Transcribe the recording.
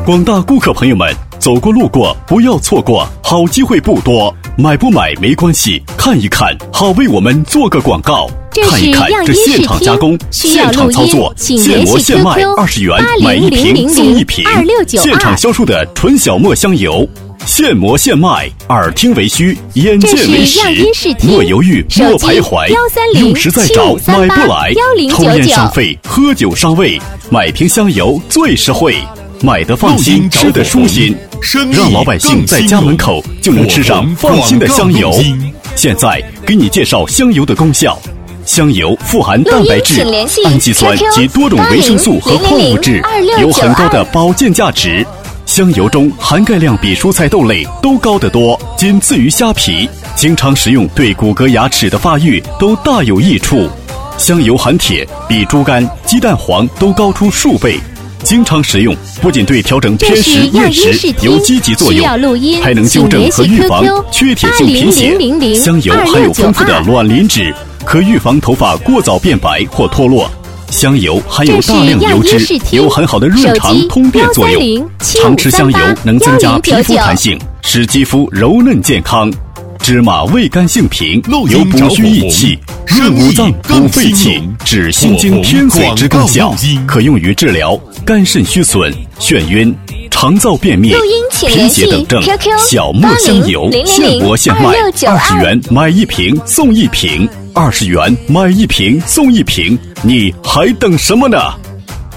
广大顾客朋友们，走过路过不要错过，好机会不多，买不买没关系，看一看，好为我们做个广告。看一看这现场加工、现场操作，现磨现卖，20元买一瓶送一瓶，现场销售的纯小磨香油。现磨现卖，耳听为虚，眼见为实。莫犹豫，莫徘徊，用时再找，买不来。抽烟伤肺，喝酒伤胃，买瓶香油最实惠，买得放心，吃得舒心，让老百姓在家门口就能吃上放心的香油。现在给你介绍香油的功效。香油富含蛋白质、氨基酸及多种维生素和矿物质，有很高的保健价值。香油中含钙量比蔬菜豆类都高得多，仅次于虾皮。经常食用对骨骼牙齿的发育都大有益处。香油含铁，比猪肝、鸡蛋黄都高出数倍。经常食用不仅对调整偏食厌食有积极作用，还能纠正和预防缺铁性贫血。香油含有丰富的卵磷脂，可预防头发过早变白或脱落。香油含有大量油脂，有很好的润肠通便作用。常吃香油能增加皮肤弹性，使肌肤柔嫩健康。芝麻味甘性平，有补虚益气、润五脏、补肺气、治心经偏髓之功效，可用于治疗肝肾虚损、眩晕、肠燥便秘、贫血等症。小磨香油现磨现卖，20元买一瓶送一瓶，20元买一瓶送一瓶，你还等什么呢？